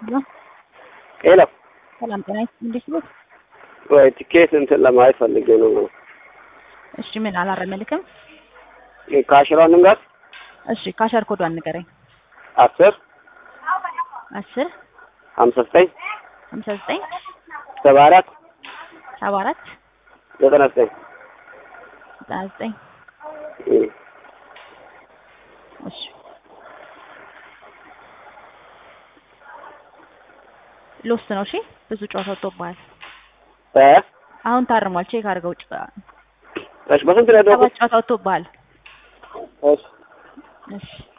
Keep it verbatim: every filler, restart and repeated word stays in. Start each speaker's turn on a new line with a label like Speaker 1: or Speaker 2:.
Speaker 1: ሄሎ
Speaker 2: ሄሎ
Speaker 1: ሰላም ጤና እንዴት ነው?
Speaker 2: ወይ ቲኬት እንትን ለማየት ፈልጌ ነው።
Speaker 1: እሺ ምን አላረመልክም?
Speaker 2: ካሽራውን ጋር
Speaker 1: እሺ ካሸር ኮዷን ንገረኝ።
Speaker 2: አስር
Speaker 1: አስር
Speaker 2: ሀምሳ ዘጠኝ
Speaker 1: ሀምሳ ዘጠኝ
Speaker 2: ሰባ አራት
Speaker 1: ሰባ አራት
Speaker 2: ዘጠና ዘጠኝ
Speaker 1: ዘጠና ዘጠኝ እሺ ሎስት ነው። እሺ ብዙ ጨዋታ ወጥቶብሃል።
Speaker 2: እ
Speaker 1: አሁን ታርሟል። ቼክ አድርገው ጨዋታ
Speaker 2: እሺ በስንት ነው ያደረኩት?
Speaker 1: ጨዋታ ወጥቶብሃል።
Speaker 2: እሺ
Speaker 1: እሺ